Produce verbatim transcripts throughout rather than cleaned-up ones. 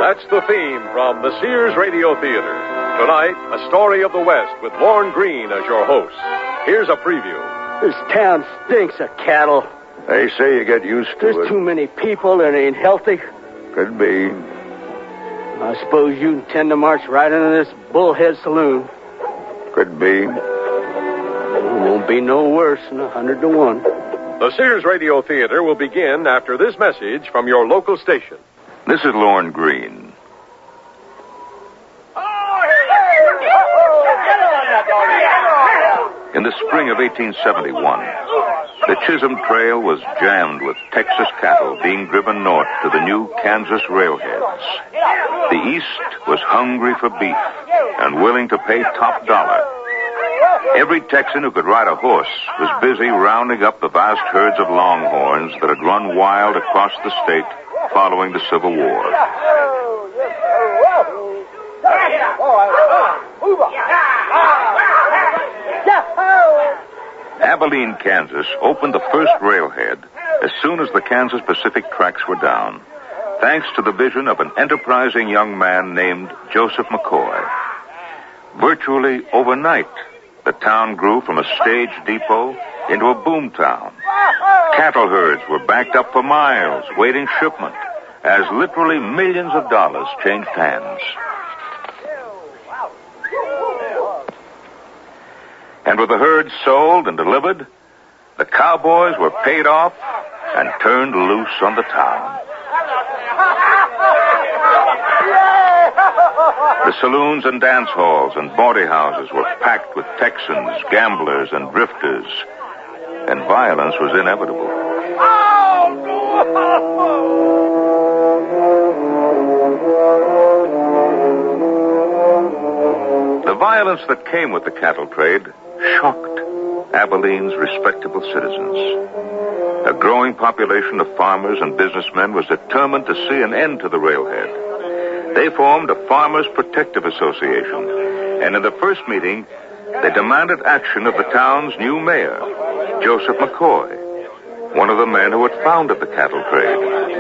That's the theme from the Sears Radio Theater. Tonight, a story of the West with Lorne Greene as your host. Here's a preview. This town stinks of cattle. They say you get used to There's it. There's too many people and ain't healthy. Could be. I suppose you intend to march right into this Bullhead Saloon. Could be. It won't be no worse than a hundred to one. The Sears Radio Theater will begin after this message from your local station. This is Lorne Greene. In the spring of eighteen seventy-one, the Chisholm Trail was jammed with Texas cattle being driven north to the new Kansas railheads. The East was hungry for beef and willing to pay top dollar. Every Texan who could ride a horse was busy rounding up the vast herds of longhorns that had run wild across the state following the Civil War. Abilene, Kansas opened the first railhead as soon as the Kansas Pacific tracks were down, thanks to the vision of an enterprising young man named Joseph McCoy. Virtually overnight, the town grew from a stage depot into a boom town. Cattle herds were backed up for miles, waiting shipment, as literally millions of dollars changed hands. And with the herds sold and delivered, the cowboys were paid off and turned loose on the town. The saloons and dance halls and bawdy houses were packed with Texans, gamblers, and drifters, and violence was inevitable. The violence that came with the cattle trade shocked Abilene's respectable citizens. A growing population of farmers and businessmen was determined to see an end to the railhead. They formed a Farmers Protective Association, and in the first meeting, they demanded action of the town's new mayor, Joseph McCoy, one of the men who had founded the cattle trade.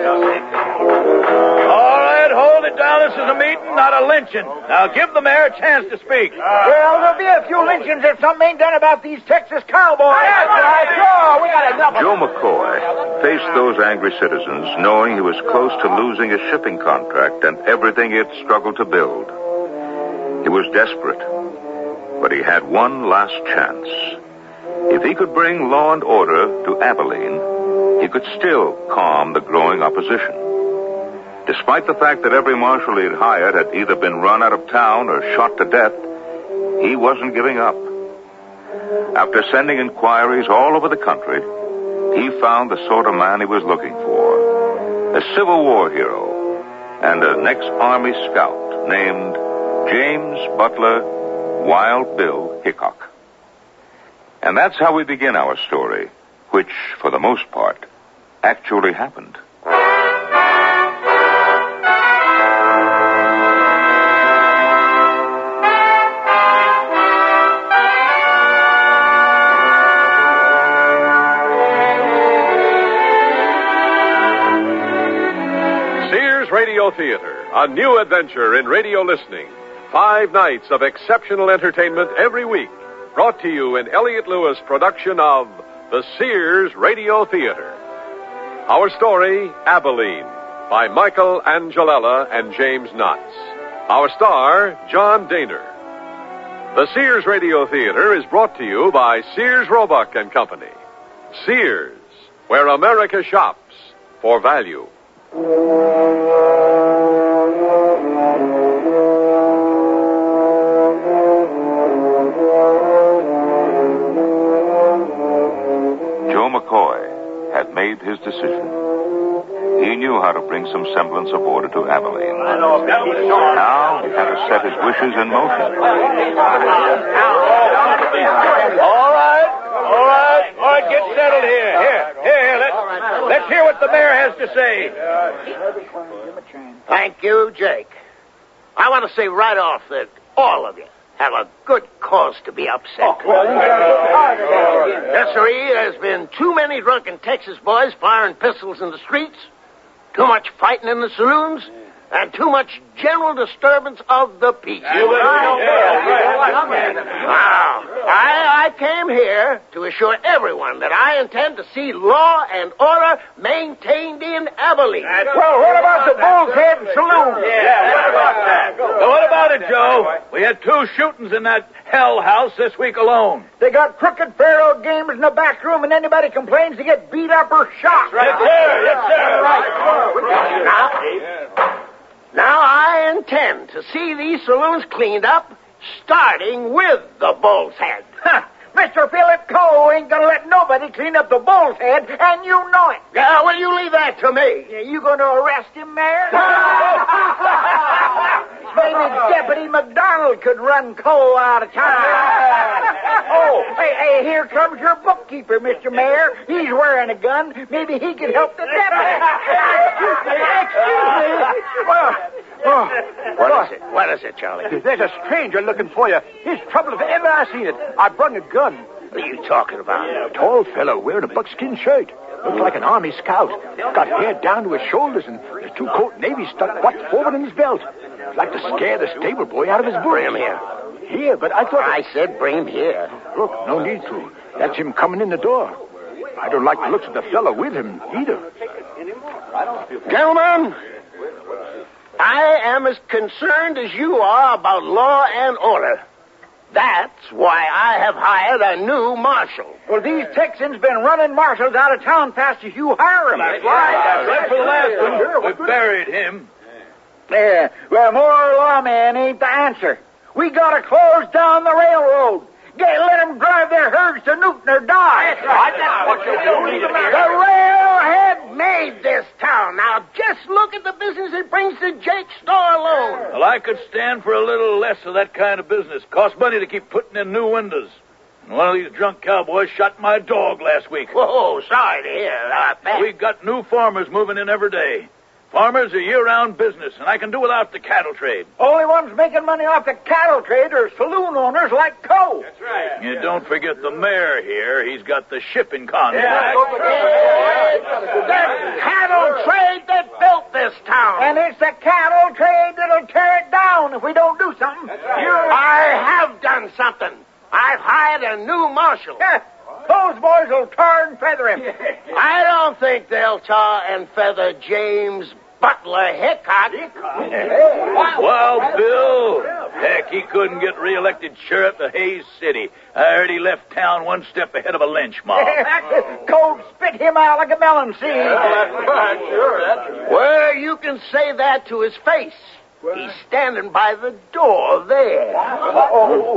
All right, hold it down. This is a meeting, not a lynching. Now give the mayor a chance to speak. Uh, well, there'll be a few lynchings if something ain't done about these Texas cowboys. That's right. Sure, we got enough. Joe McCoy faced those angry citizens knowing he was close to losing his shipping contract and everything he had struggled to build. He was desperate, but he had one last chance. If he could bring law and order to Abilene, he could still calm the growing opposition. Despite the fact that every marshal he had hired had either been run out of town or shot to death, he wasn't giving up. After sending inquiries all over the country, he found the sort of man he was looking for. A Civil War hero and an ex-Army scout named James Butler Wild Bill Hickok. And that's how we begin our story, which, for the most part, actually happened. Radio Theater, a new adventure in radio listening. Five nights of exceptional entertainment every week. Brought to you in Elliott Lewis' production of the Sears Radio Theater. Our story, Abilene, by Michael Angelella and James Knotts. Our star, John Daner. The Sears Radio Theater is brought to you by Sears Roebuck and Company. Sears, where America shops for value. Joe McCoy had made his decision. He knew how to bring some semblance of order to Abilene. Now he had to set his wishes in motion. All right, all right, all right, get settled here. Here, here, let's, let's hear what the mayor has to say. Thank you, Jake. I want to say right off that all of you have a good cause to be upset. Yes, sirree, there's been too many drunken Texas boys firing pistols in the streets, too much fighting in the saloons, and too much general disturbance of the peace. You right. Now, I, I came here to assure everyone that I intend to see law and order maintained in Abilene. Well, what about the Bull's Head Saloon? Yeah, what about that? Well, what about it, Joe? We had two shootings in that hell house this week alone. They got crooked faro games in the back room, and anybody complains to get beat up or shot. Yes, sir. Yes, sir. Now, now I intend to see these saloons cleaned up, starting with the Bull's Head. Mister Philip Coe ain't gonna let nobody clean up the Bull's Head, and you know it. Yeah, well, you leave that to me. You gonna arrest him, Mayor? Maybe Deputy McDonald could run Coe out of town. Oh, hey, hey, here comes your bookkeeper, Mister Mayor. He's wearing a gun. Maybe he could help the deputy. Excuse me. Excuse me. Well, oh, What is it? What is it, Charlie? there's a stranger looking for you. His trouble if ever I seen it. I brung a gun. What are you talking about? Tall fellow wearing a buckskin shirt. Looks like an army scout. Got hair down to his shoulders and there's two coat navy stuck butt forward in his belt. Like to scare the stable boy out of his boots. Bring him here. Here, but I thought... I said bring him here. Look, no need to. That's him coming in the door. I don't like the looks of the fellow with him, either. Gentlemen, I am as concerned as you are about law and order. That's why I have hired a new marshal. Well, these Texans been running marshals out of town fast as you hire them. That's right. Except for the last one. We buried him. Yeah, well, more lawman ain't the answer. We gotta close down the railroad. Get, let them drive their herds to Newton or die. That's right. That's what you're doing. The railhead made this town. Now, just look at the business it brings to Jake's store alone. Well, I could stand for a little less of that kind of business. Costs money to keep putting in new windows. And one of these drunk cowboys shot my dog last week. Whoa, sorry to hear about that. We got new farmers moving in every day. Farmers are year-round business, and I can do without the cattle trade. Only ones making money off the cattle trade are saloon owners like Coe. That's right. You don't forget the mayor here. He's got the shipping contract. Yeah, the cattle trade that built this town. And it's the cattle trade that'll tear it down if we don't do something. I have done something. I've hired a new marshal. Yeah, those boys will tar and feather him. I don't think they'll tar and feather James Butler Hickok. Well, Bill, heck, he couldn't get reelected sheriff of Hayes City. I heard he left town one step ahead of a lynch mob. Cold spit him out like a melon seed. Well, you can say that to his face. He's standing by the door there. Oh,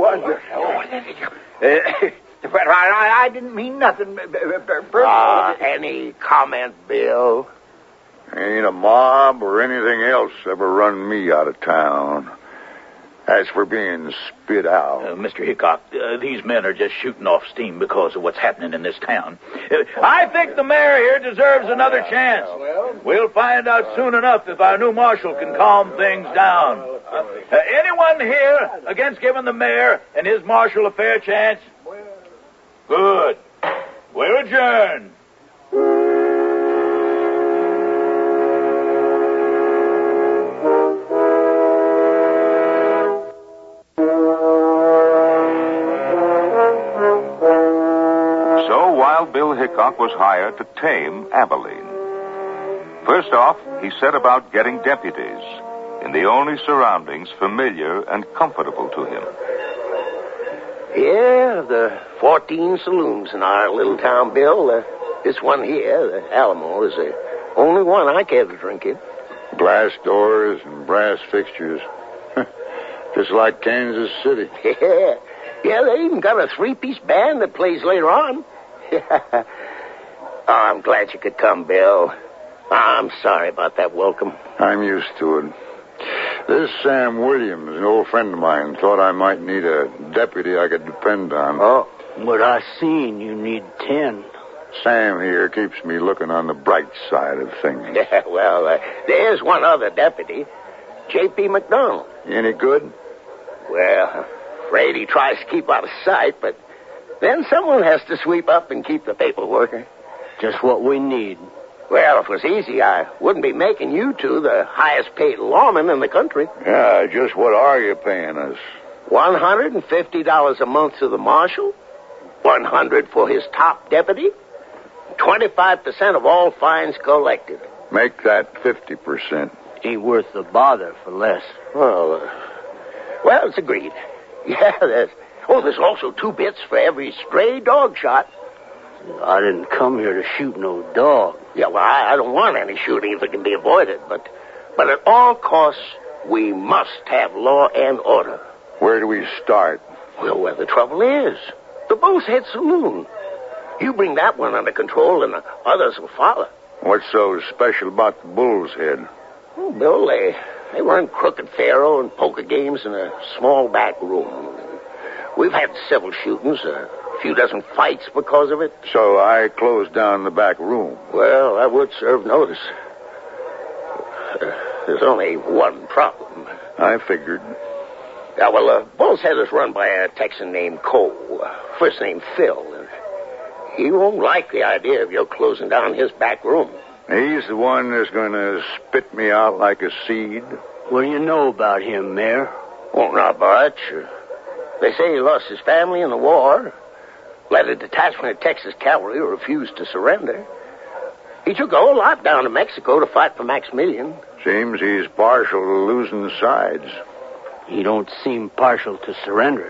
But I, I didn't mean nothing. Uh, any comment, Bill? Ain't a mob or anything else ever run me out of town. As for being spit out... Uh, Mister Hickok, uh, these men are just shooting off steam because of what's happening in this town. Uh, I think the mayor here deserves another chance. We'll find out soon enough if our new marshal can calm things down. Uh, anyone here against giving the mayor and his marshal a fair chance? Good. We're adjourned. So while Bill Hickok was hired to tame Abilene, first off, he set about getting deputies in the only surroundings familiar and comfortable to him. Yeah, the fourteen saloons in our little town, Bill. Uh, this one here, the Alamo, is the only one I care to drink in. Glass doors and brass fixtures. Just like Kansas City. Yeah, yeah, they even got a three-piece band that plays later on. Oh, I'm glad you could come, Bill. I'm sorry about that welcome. I'm used to it. This Sam Williams, an old friend of mine, thought I might need a deputy I could depend on. Oh, but I seen you need ten. Sam here keeps me looking on the bright side of things. Yeah, well, uh, there's one other deputy, J P McDonald. Any good? Well, afraid he tries to keep out of sight, but then someone has to sweep up and keep the paperwork. Just what we need. Well, if it was easy, I wouldn't be making you two the highest paid lawmen in the country. Yeah, just what are you paying us? one hundred fifty dollars a month to the marshal, one hundred dollars for his top deputy, twenty-five percent of all fines collected. Make that fifty percent. Ain't worth the bother for less. Well, uh, well, it's agreed. Yeah, there's... Oh, there's also two bits for every stray dog shot. I didn't come here to shoot no dog. Yeah, well, I, I don't want any shooting if it can be avoided, but, but at all costs, we must have law and order. Where do we start? Well, where the trouble is. The Bull's Head Saloon. You bring that one under control, and the others will follow. What's so special about the Bull's Head? Oh, Bill, they, they run crooked faro and poker games in a small back room. We've had several shootings, a few dozen fights because of it. So I closed down the back room. Well, that would serve notice. Uh, there's only one problem. I figured. Yeah, well, uh, Bull's Head is run by a Texan named Cole, uh, first name Phil. And he won't like the idea of your closing down his back room. He's the one that's going to spit me out like a seed. What do you know about him, Mayor? Oh, not much. Uh, They say he lost his family in the war, led a detachment of Texas cavalry who refused to surrender. He took a whole lot down to Mexico to fight for Maximilian. Seems he's partial to losing sides. He don't seem partial to surrendering.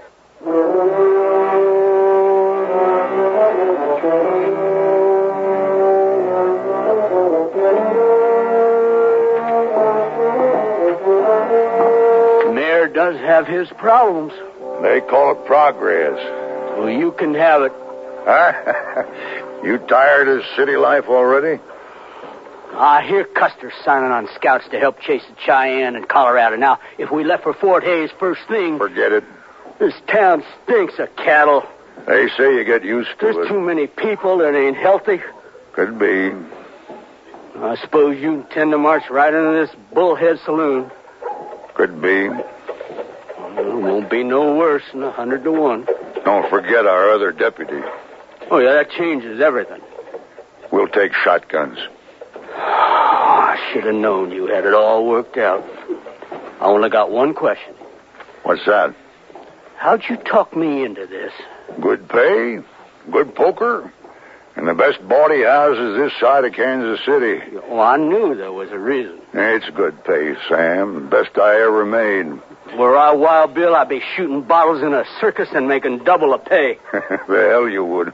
The mayor does have his problems. They call it progress. Well, you can have it. Huh? You tired of city life already? I hear Custer's signing on scouts to help chase the Cheyenne and Colorado. Now, if we left for Fort Hays first thing... Forget it. This town stinks of cattle. They say you get used to There's it. too many people that ain't healthy. Could be. I suppose you intend to march right into this Bullhead Saloon. Could be. It won't be no worse than a hundred to one. Don't forget our other deputy. Oh, yeah, that changes everything. We'll take shotguns. Oh, I should have known you had it all worked out. I only got one question. What's that? How'd you talk me into this? Good pay, good poker, and the best bawdy houses this side of Kansas City. Oh, I knew there was a reason. It's good pay, Sam. Best I ever made. Were I Wild Bill, I'd be shooting bottles in a circus and making double the pay. The hell you would.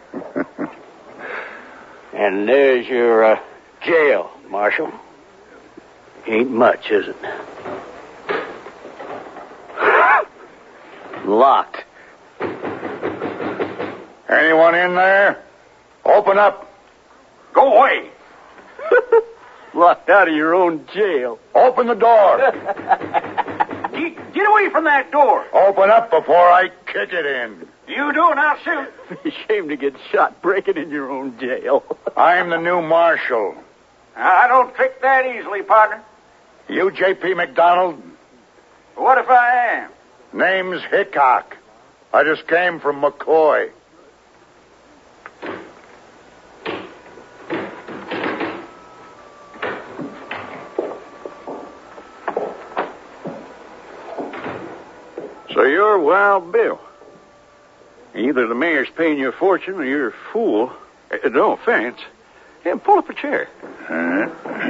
And there's your uh, jail, Marshal. Ain't much, is it? Locked. Anyone in there? Open up. Go away. Locked out of your own jail. Open the door. Get, get away from that door. Open up before I kick it in. You do, and I'll shoot. Be ashamed to get shot breaking in your own jail. I'm the new marshal. I don't trick that easily, partner. You J P McDonald? What if I am? Name's Hickok. I just came from McCoy. So you're Wild Bill. Either the mayor's paying you a fortune or you're a fool. Uh, no offense. Yeah, pull up a chair. Uh,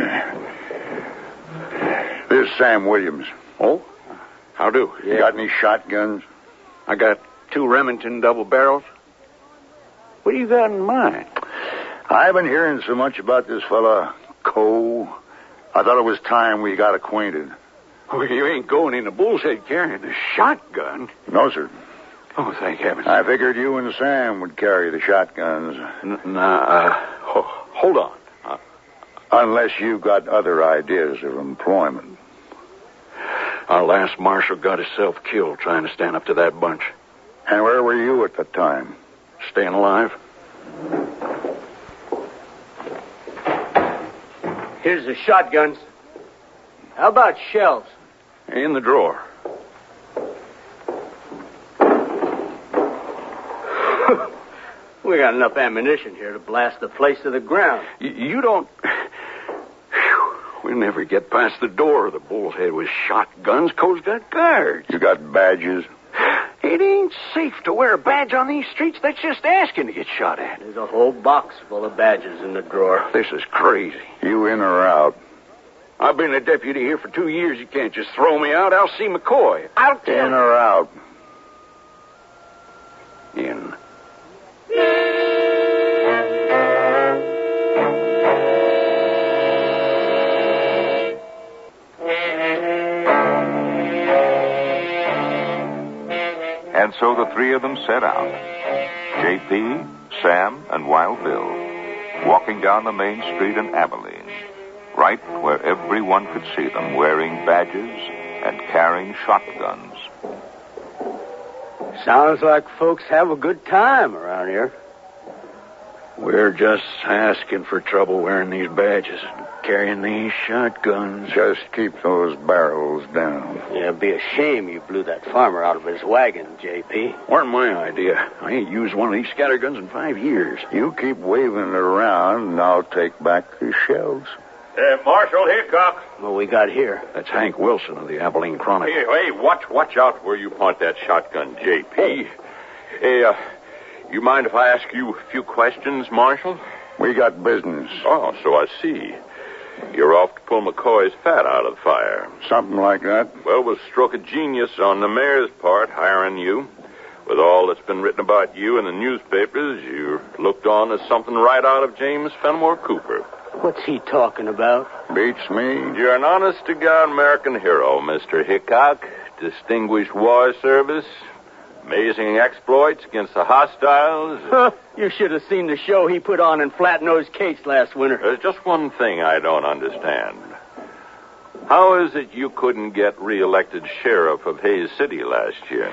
this is Sam Williams. Oh? How do? You got any shotguns? I got two Remington double barrels. What do you got in mind? I've been hearing so much about this fella, Cole. I thought it was time we got acquainted. Oh, you ain't going in the Bull's Head carrying a shotgun. No, sir. Oh, thank heavens. I figured you and Sam would carry the shotguns. N- nah, uh, ho- hold on. Uh, Unless you got other ideas of employment. our last marshal got himself killed trying to stand up to that bunch. And where were you at the time? Staying alive? Here's the shotguns. How about shells? In the drawer. We got enough ammunition here to blast the place to the ground. Y- you don't... We'll never get past the door of the Bullhead with shotguns. Co's got guards. You got badges? It ain't safe to wear a badge on these streets. That's just asking to get shot at. There's a whole box full of badges in the drawer. This is crazy. You in or out? I've been a deputy here for two years. You can't just throw me out. I'll see McCoy. I'll tell In or out? In. And so the three of them set out. J P, Sam, and Wild Bill, walking down the main street in Abilene, right where everyone could see them wearing badges and carrying shotguns. Sounds like folks have a good time around here. We're just asking for trouble wearing these badges and carrying these shotguns. Just keep those barrels down. Yeah, it'd be a shame you blew that farmer out of his wagon, J P. Weren't my idea. I ain't used one of these scatterguns in five years. You keep waving it around, and I'll take back the shells. Uh, Marshal Hickok. What we got here? That's Hank Wilson of the Abilene Chronicle. Hey, hey, watch, watch out where you point that shotgun, J P. Hey, uh, you mind if I ask you a few questions, Marshal? We got business. Oh, so I see. You're off to pull McCoy's fat out of the fire. Something like that. Well, it was a stroke of genius on the mayor's part, hiring you. With all that's been written about you in the newspapers, you looked on as something right out of James Fenimore Cooper. What's he talking about? Beats me. You're an honest-to-God American hero, Mister Hickok. Distinguished war service. Amazing exploits against the hostiles. Huh, you should have seen the show he put on in Flat-Nosed Kate's last winter. There's just one thing I don't understand. How is it you couldn't get reelected sheriff of Hays City last year?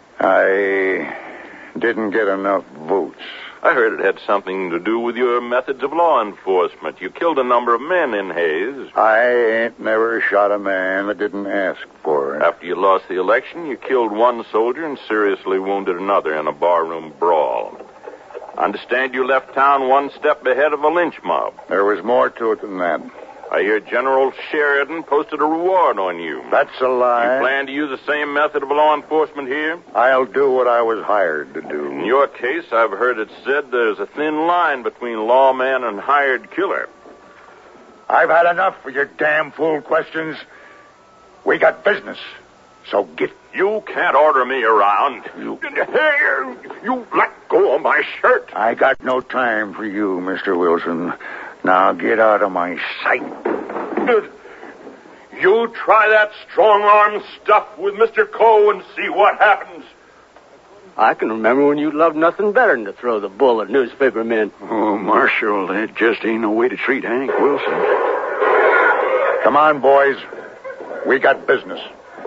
I didn't get enough votes. I heard it had something to do with your methods of law enforcement. You killed a number of men in Hays. I ain't never shot a man that didn't ask for it. After you lost the election, you killed one soldier and seriously wounded another in a barroom brawl. I understand you left town one step ahead of a lynch mob. There was more to it than that. I hear General Sheridan posted a reward on you. That's a lie. You plan to use the same method of law enforcement here? I'll do what I was hired to do. In your case, I've heard it said there's a thin line between lawman and hired killer. I've had enough of your damn fool questions. We got business. So get... You can't order me around. You... Hey, you let go of my shirt. I got no time for you, Mister Wilson. Now get out of my sight. You try that strong-arm stuff with Mister Coe and see what happens. I can remember when you loved nothing better than to throw the bull at newspaper men. Oh, Marshal, that just ain't no way to treat Hank Wilson. Come on, boys. We got business.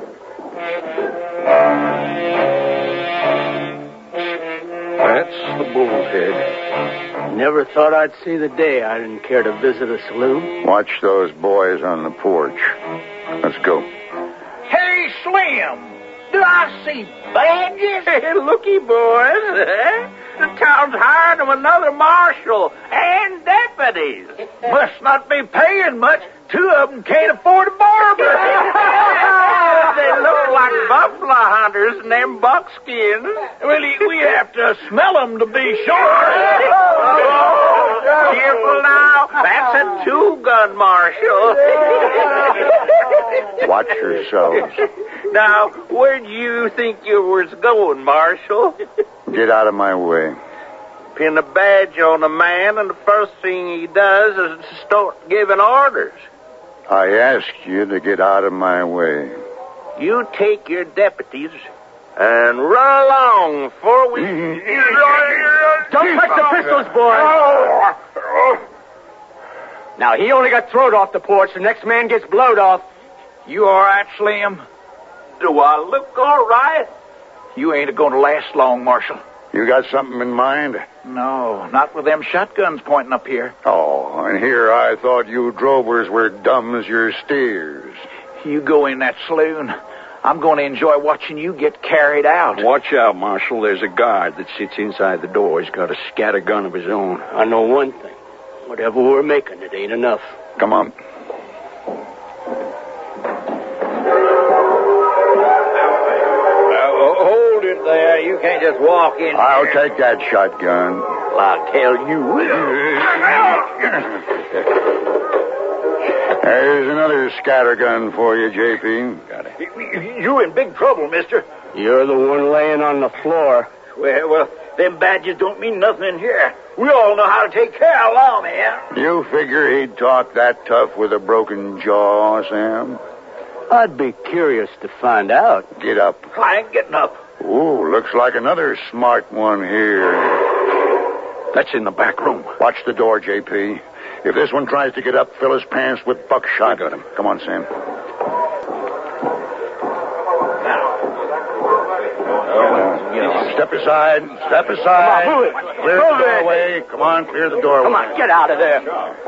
That's the Bullhead. Never thought I'd see the day I didn't care to visit a saloon. Watch those boys on the porch. Let's go. Hey, Slim, do I see badges? Hey, looky, boys. Eh? The town's hired them another marshal and deputies. Must not be paying much. Two of them can't afford a barber. They look like buffalo hunters in them buckskins. Well, we have to smell them to be sure. Oh, careful now. That's a two-gun marshal. Watch yourselves. Now, where do you think you was going, Marshal? Get out of my way. Pin a badge on a man, and the first thing he does is to start giving orders. I asked you to get out of my way. You take your deputies and run along before we... Don't touch the pistols, boys. Now, he only got thrown off the porch. The next man gets blowed off. You all right, Slim? Do I look all right? You ain't going to last long, Marshal. You got something in mind? No, not with them shotguns pointing up here. Oh, and here I thought you drovers were dumb as your steers. You go in that saloon. I'm going to enjoy watching you get carried out. Watch out, Marshal. There's a guard that sits inside the door. He's got a scatter gun of his own. I know one thing. Whatever we're making, it ain't enough. Come on. Hold it there. You can't just walk in. I'll here. take that shotgun. Well, I'll tell you. There's another scattergun for you, J P. Got it. You in big trouble, mister. You're the one laying on the floor. Well, well, them badges don't mean nothing in here. We all know how to take care of lawmen. You figure he'd talk that tough with a broken jaw, Sam? I'd be curious to find out. Get up. I ain't getting up. Ooh, looks like another smart one here. That's in the back room. Watch the door, J P. If this one tries to get up, fill his pants with buckshot. I got him. Come on, Sam. Step aside. Step aside. Come on, move it. Clear Move the it. doorway. Come on, clear the doorway. Come on, get out of there.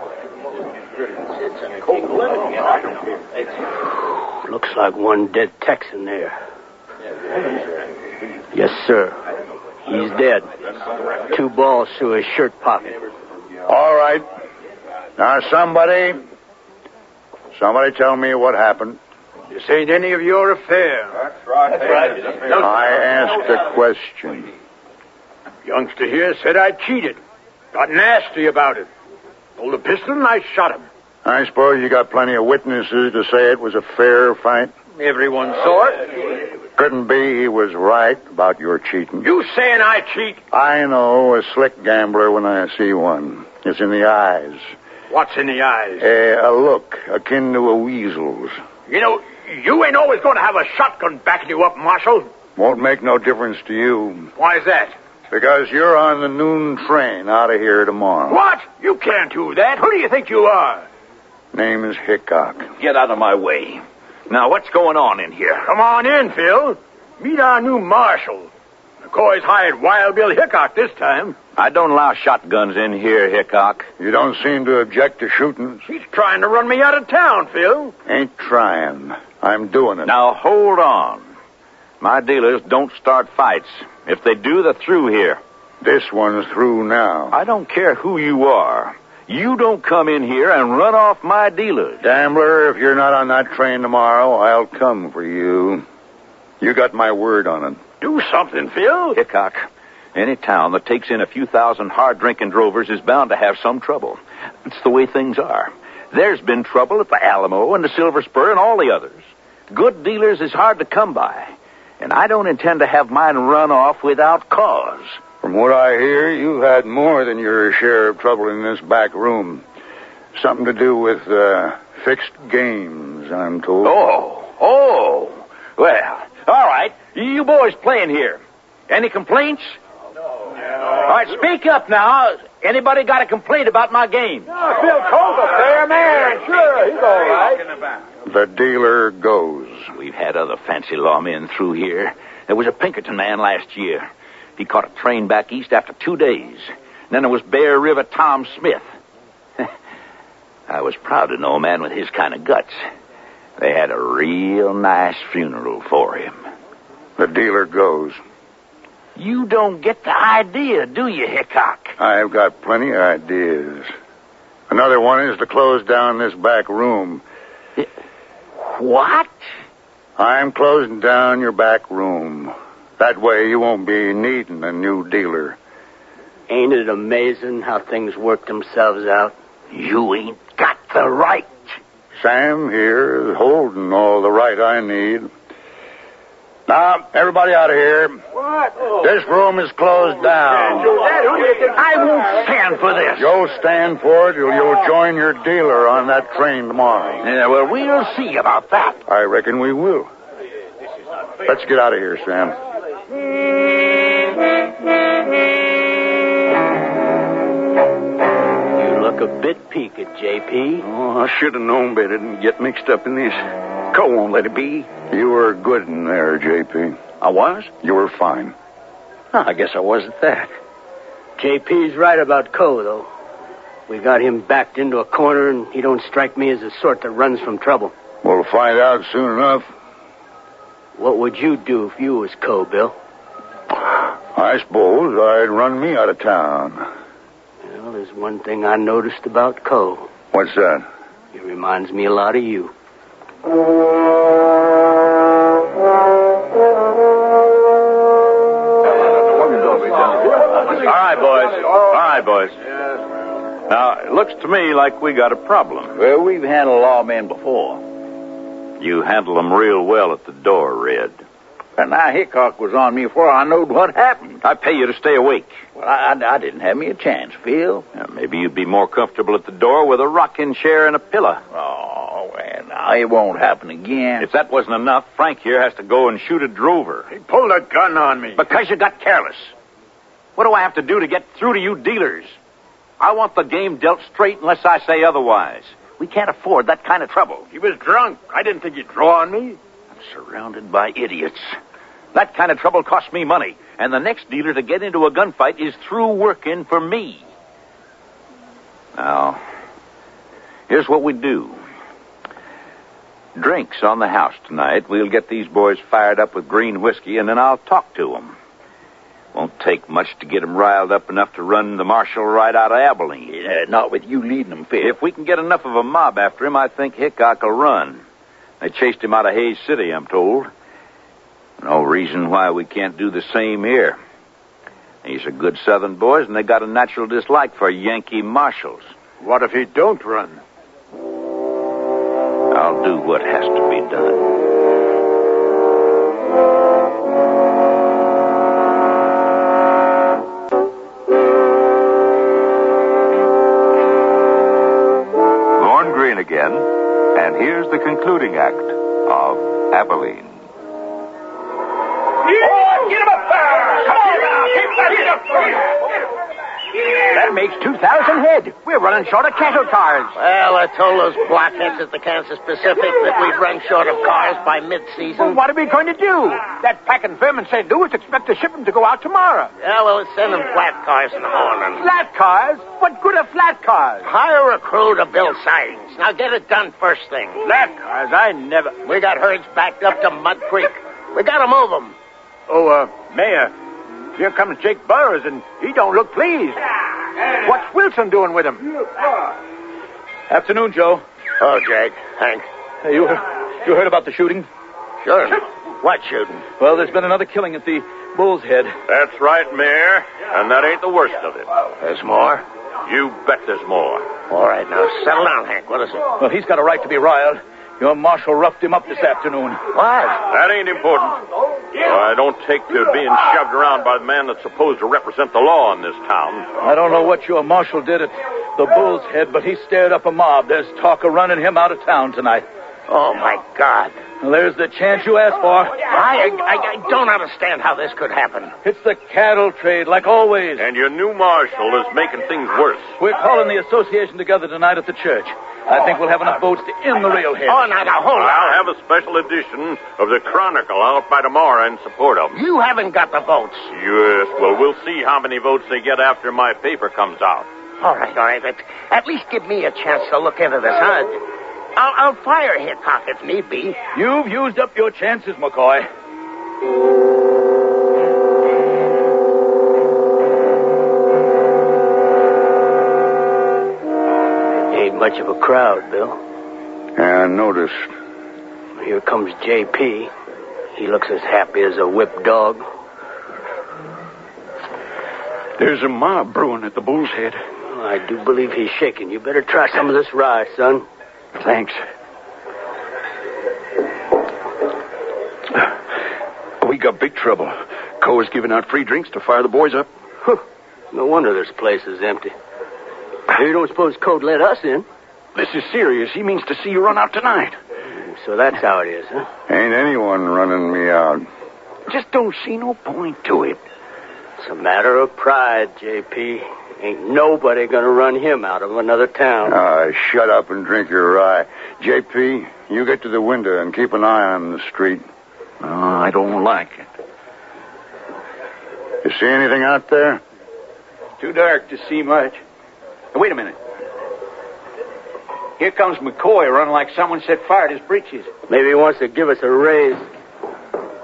Looks like one dead Texan there. Yes, sir. He's dead. Two balls through his shirt pocket. All right. Now, somebody... Somebody tell me what happened. This ain't any of your affair. That's right. That's right. I asked a question. Youngster here said I cheated. Got nasty about it. Pulled a pistol and I shot him. I suppose you got plenty of witnesses to say it was a fair fight? Everyone saw it. Couldn't be he was right about your cheating. You saying I cheat? I know a slick gambler when I see one. It's in the eyes. What's in the eyes? A, a look akin to a weasel's. You know, you ain't always going to have a shotgun backing you up, Marshal. Won't make no difference to you. Why is that? Because you're on the noon train out of here tomorrow. What? You can't do that. Who do you think you are? Name is Hickok. Get out of my way. Now, what's going on in here? Come on in, Phil. Meet our new Marshal. McCoy's hired Wild Bill Hickok this time. I don't allow shotguns in here, Hickok. You don't seem to object to shooting. He's trying to run me out of town, Phil. Ain't trying. I'm doing it. Now, hold on. My dealers don't start fights. If they do, they're through here. This one's through now. I don't care who you are. You don't come in here and run off my dealers. Gambler, if you're not on that train tomorrow, I'll come for you. You got my word on it. Do something, Phil. Hickok, any town that takes in a few thousand hard-drinking drovers is bound to have some trouble. It's the way things are. There's been trouble at the Alamo and the Silver Spur and all the others. Good dealers is hard to come by. And I don't intend to have mine run off without cause. From what I hear, you've had more than your share of trouble in this back room. Something to do with uh, fixed games, I'm told. Oh, oh. Well, all right. You boys playing here. Any complaints? No. All right, speak up now. Anybody got a complaint about my game? Oh, Phil Cole's a fair man. Sure, he's all right. The dealer goes. We've had other fancy lawmen through here. There was a Pinkerton man last year. He caught a train back east after two days. Then there was Bear River Tom Smith. I was proud to know a man with his kind of guts. They had a real nice funeral for him. The dealer goes. You don't get the idea, do you, Hickok? I've got plenty of ideas. Another one is to close down this back room. What? I'm closing down your back room. That way you won't be needing a new dealer. Ain't it amazing how things work themselves out? You ain't got the right. Sam here is holding all the right I need. Now, everybody out of here. What? Oh. This room is closed down. I won't stand for this. You'll stand for it or you'll join your dealer on that train tomorrow. Yeah, well, we'll see about that. I reckon we will. Let's get out of here, Sam. You look a bit peaked, J P. Oh, I should have known better than to get mixed up in this. Cole won't let it be. You were good in there, J P. I was? You were fine. Huh, I guess I wasn't that. J P's right about Coe, though. We got him backed into a corner, and he don't strike me as the sort that runs from trouble. We'll find out soon enough. What would you do if you was Co, Bill? I suppose I'd run me out of town. Well, there's one thing I noticed about Co. What's that? He reminds me a lot of you. All right, boys. All right, boys. Now, it looks to me like we got a problem. Well, we've handled lawmen before. You handled them real well at the door, Red. And now Hickok was on me before I knowed what happened. I pay you to stay awake. Well, I, I, I didn't have me a chance, Phil. Now, maybe you'd be more comfortable at the door with a rocking chair and a pillow. Oh, well, now, it won't happen again. If that wasn't enough, Frank here has to go and shoot a drover. He pulled a gun on me. Because you got careless. What do I have to do to get through to you dealers? I want the game dealt straight unless I say otherwise. We can't afford that kind of trouble. He was drunk. I didn't think he'd draw on me. I'm surrounded by idiots. That kind of trouble costs me money, and the next dealer to get into a gunfight is through working for me. Now, here's what we do. Drinks on the house tonight. We'll get these boys fired up with green whiskey, and then I'll talk to them. Won't take much to get them riled up enough to run the marshal right out of Abilene. Yeah, not with you leading them, Phil. If we can get enough of a mob after him, I think Hickok will run. They chased him out of Hays City, I'm told. No reason why we can't do the same here. These are good Southern boys, and they got a natural dislike for Yankee marshals. What if he don't run? I'll do what has to be done. Lorne Greene again, and here's the concluding act of Abilene. Get him up there! Come on now! Keep that up! That makes two thousand head. We're running short of cattle cars. Well, I told those blockheads at the Kansas Pacific that we'd run short of cars by mid-season. Well, what are we going to do? That packing firm in Saint Louis expect to ship them to go out tomorrow. Yeah, well, let's send them flat cars in the morning. Flat cars? What good are flat cars? Hire a crew to build sidings. Now get it done first thing. Flat cars? I never... We got herds backed up to Mud Creek. We got to move them. Oh, uh, Mayor, here comes Jake Burroughs, and he don't look pleased. What's Wilson doing with him? Afternoon, Joe. Oh, Jake, Hank. Hey, you, you heard about the shooting? Sure. What shooting? Well, there's been another killing at the Bull's Head. That's right, Mayor. And that ain't the worst of it. There's more? You bet there's more. All right, now settle down, Hank. What is it? Well, he's got a right to be riled. Your marshal roughed him up this afternoon. What? That ain't important. I don't take to being shoved around by the man that's supposed to represent the law in this town. I don't know what your marshal did at the Bull's Head, but he stirred up a mob. There's talk of running him out of town tonight. Oh, my God. Well, there's the chance you asked for. I, I, I don't understand how this could happen. It's the cattle trade, like always. And your new marshal is making things worse. We're calling the association together tonight at the church. I think we'll have enough votes to end the railhead. Oh, now, now, hold on. I'll have a special edition of the Chronicle out by tomorrow in support of them. You haven't got the votes. Yes, well, we'll see how many votes they get after my paper comes out. All right, all right. But at least give me a chance to look into this, huh? I'll, I'll fire Hickok if need be. You've used up your chances, McCoy. Ain't much of a crowd, Bill. Yeah, I noticed. Here comes J P. He looks as happy as a whipped dog. There's a mob brewing at the Bull's Head. Oh, I do believe he's shaking. You better try some of this rye, son. Thanks. We got big trouble. Coe's giving out free drinks to fire the boys up. Huh. No wonder this place is empty. You don't suppose Coe'd let us in? This is serious. He means to see you run out tonight. So that's how it is, huh? Ain't anyone running me out. Just don't see no point to it. It's a matter of pride, J P. Ain't nobody gonna run him out of another town. Ah, shut up and drink your rye. J P, you get to the window and keep an eye on the street. Oh, I don't like it. You see anything out there? Too dark to see much. Wait a minute. Here comes McCoy running like someone set fire to his breeches. Maybe he wants to give us a raise.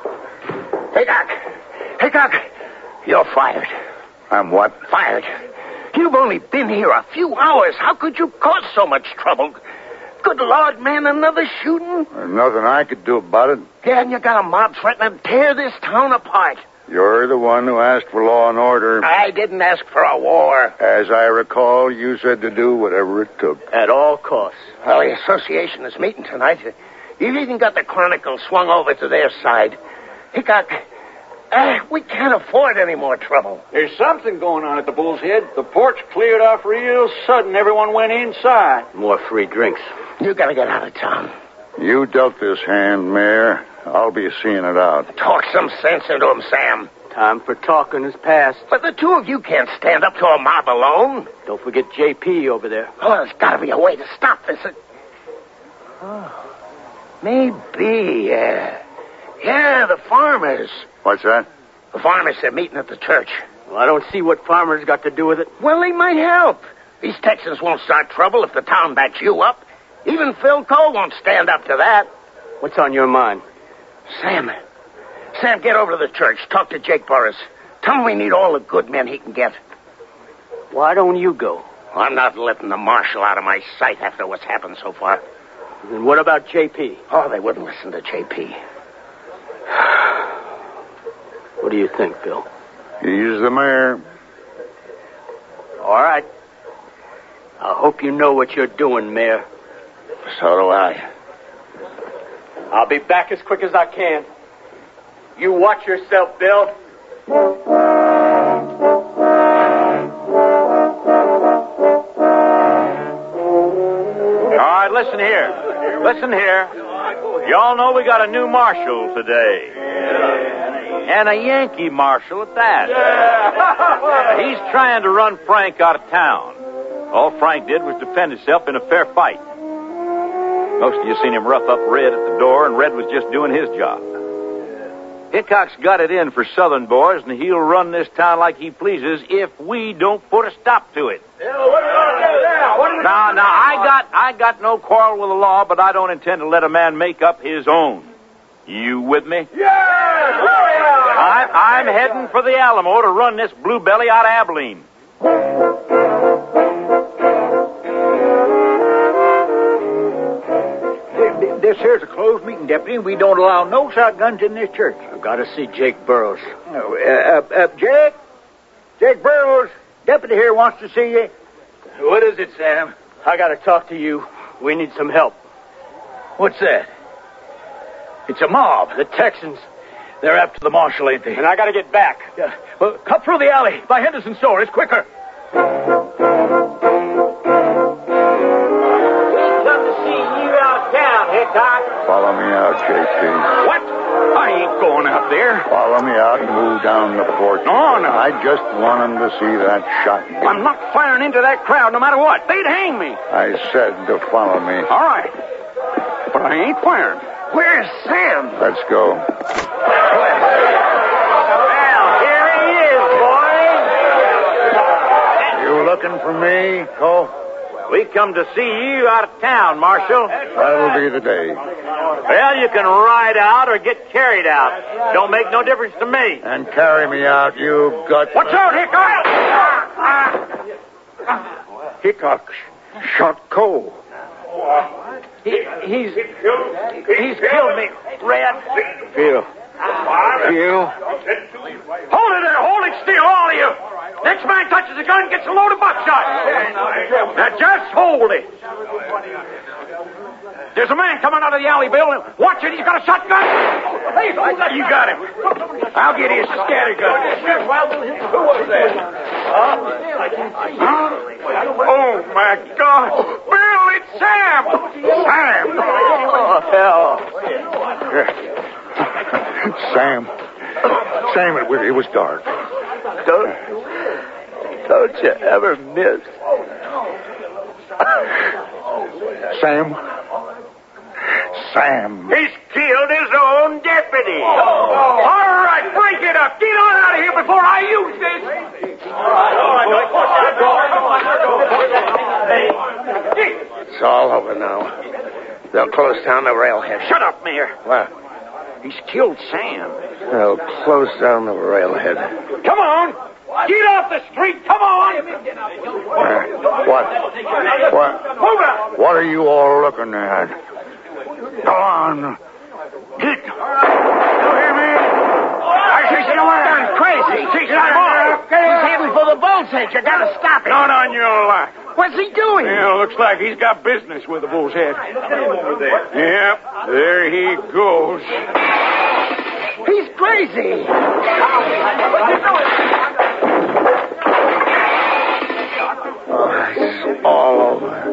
Hickok! Hickok! You're fired. I'm what? Fired. You've only been here a few hours. How could you cause so much trouble? Good Lord, man, another shooting? There's nothing I could do about it. Yeah, and you got a mob threatening to tear this town apart. You're the one who asked for law and order. I didn't ask for a war. As I recall, you said to do whatever it took. At all costs. Well, the association is meeting tonight. You've even got the Chronicle swung over to their side. Hickok, uh, we can't afford any more trouble. There's something going on at the Bull's Head. The porch cleared off real sudden. Everyone went inside. More free drinks. You gotta get out of town. You dealt this hand, Mayor. I'll be seeing it out. Talk some sense into him, Sam. Time for talking is past. But the two of you can't stand up to a mob alone. Don't forget J P over there. Oh, there's gotta be a way to stop this. Oh, maybe, yeah. Yeah, the farmers. What's that? The farmers are meeting at the church. Well, I don't see what farmers got to do with it. Well, they might help. These Texans won't start trouble if the town backs you up. Even Phil Cole won't stand up to that. What's on your mind? Sam. Sam, get over to the church. Talk to Jake Burris. Tell him we need all the good men he can get. Why don't you go? I'm not letting the marshal out of my sight after what's happened so far. And what about J P? Oh, they wouldn't listen to J P. What do you think, Phil? He's the mayor. All right. I hope you know what you're doing, Mayor. So do I. I'll be back as quick as I can. You watch yourself, Bill. All right, listen here. Listen here. Y'all know we got a new marshal today. And a Yankee marshal at that. He's trying to run Frank out of town. All Frank did was defend himself in a fair fight. Most of you seen him rough up Red at the door, and Red was just doing his job. Hickok's got it in for Southern boys, and he'll run this town like he pleases if we don't put a stop to it. Now, now, I got, I got no quarrel with the law, but I don't intend to let a man make up his own. You with me? Yeah! I'm, I'm heading for the Alamo to run this blue belly out of Abilene. This here's a closed meeting, Deputy, and we don't allow no shotguns in this church. I've got to see Jake Burrows. Oh, uh, uh, uh, Jake? Jake Burrows, Deputy here wants to see you. What is it, Sam? I got to talk to you. We need some help. What's that? It's a mob. The Texans. They're after the marshal, ain't they? And I got to get back. Yeah. Well, cut through the alley by Henderson store. It's quicker. We come to see you out of town, Hickok. Follow me out, J P. What? I ain't going out there. Follow me out and move down the porch. No, no. I just want him to see that shotgun. I'm not firing into that crowd no matter what. They'd hang me. I said to follow me. All right. But I ain't firing. Where's Sam? Let's go. Well, here he is, boys. You looking for me, Cole? We come to see you out of town, Marshal. That'll be the day. Well, you can ride out or get carried out. Don't make no difference to me. And carry me out, you gut. Watch out, Hickok! Hickok shot Cole. He, he's he's killed me, Red. Phil. Phil. Hold it there. Hold it still, all of you. Next man touches the gun gets a load of buckshot. Now just hold it. There's a man coming out of the alley, Bill. Watch it. He's got a shotgun. You got him. I'll get his scattergun. Who was that? Huh? Oh, my God. Bill, it's Sam. Sam. Oh, hell. Sam. Sam, it, it was dark. Don't, don't you ever miss. Sam. Sam. He's killed his own deputy. Oh. All right, break it up. Get on out of here before I use this. All right, all right. It's all over now. They'll close down the railhead. Shut up, Mayor. What? He's killed Sam. Well, close down the railhead. Come on! Get off the street! Come on! Uh, what? What? Move out! What are you all looking at? Go on. Get. You hear me? I think you're done crazy. He's He's heading for the bull's head. You gotta stop him. Not on your life. What's he doing? Well, looks like he's got business with the bull's head. Yep, there he goes. He's crazy. Oh, it's all over.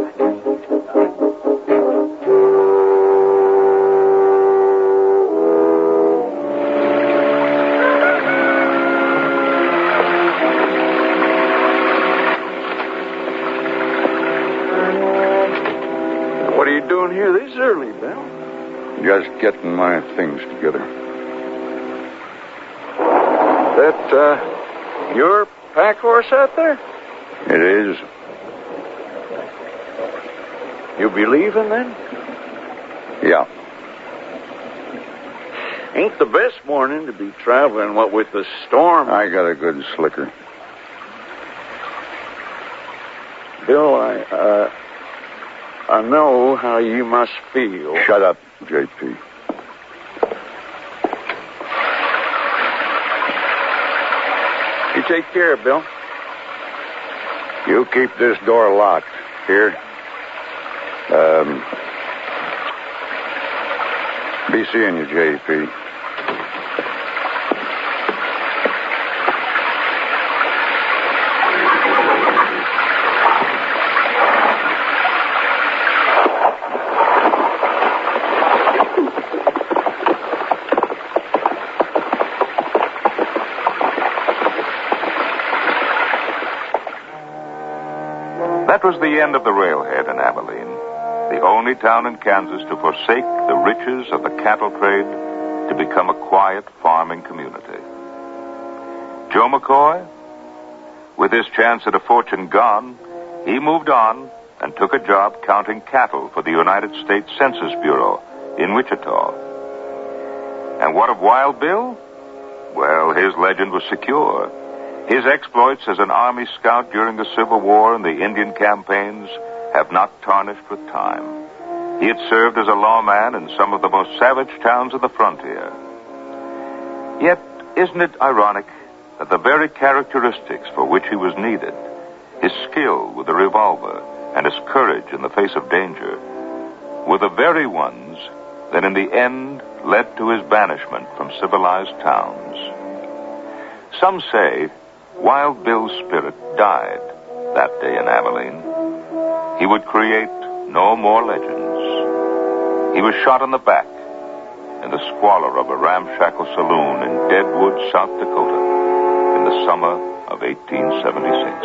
What are you doing here this early, Bill? Just getting my things together. That, uh, your pack horse out there? It is. You be leaving then? Yeah. Ain't the best morning to be traveling, what with the storm. I got a good slicker. Bill, I, uh, I know how you must feel. Shut up, J P. You take care, Bill. You keep this door locked. Here. Um, be seeing you, J P. That was the end of the railhead in Abilene, the only town in Kansas to forsake the riches of the cattle trade to become a quiet farming community. Joe McCoy, with his chance at a fortune gone, he moved on and took a job counting cattle for the United States Census Bureau in Wichita. And what of Wild Bill? Well, his legend was secure. His exploits as an Army scout during the Civil War and the Indian campaigns have not tarnished with time. He had served as a lawman in some of the most savage towns of the frontier. Yet, isn't it ironic that the very characteristics for which he was needed, his skill with a revolver and his courage in the face of danger, were the very ones that in the end led to his banishment from civilized towns? Some say Wild Bill's spirit died that day in Abilene. He would create no more legends. He was shot in the back in the squalor of a ramshackle saloon in Deadwood, South Dakota, in the summer of eighteen seventy-six.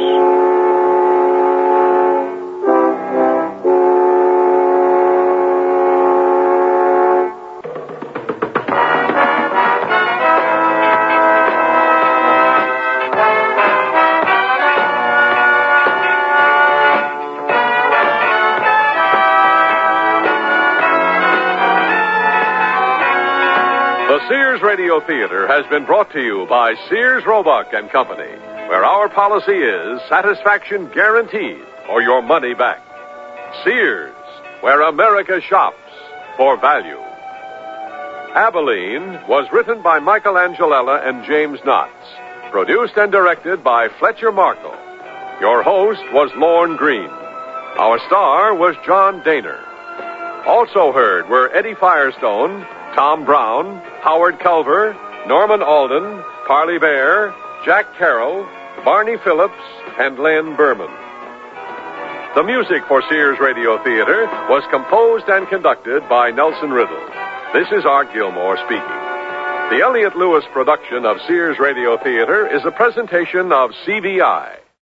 Sears Radio Theater has been brought to you by Sears Roebuck and Company, where our policy is satisfaction guaranteed or your money back. Sears, where America shops for value. Abilene was written by Michael Angelella and James Knotts, produced and directed by Fletcher Markle. Your host was Lorne Green. Our star was John Daner. Also heard were Eddie Firestone, Tom Brown, Howard Culver, Norman Alden, Parley Bear, Jack Carroll, Barney Phillips, and Len Berman. The music for Sears Radio Theater was composed and conducted by Nelson Riddle. This is Art Gilmore speaking. The Elliott Lewis production of Sears Radio Theater is a presentation of C V I.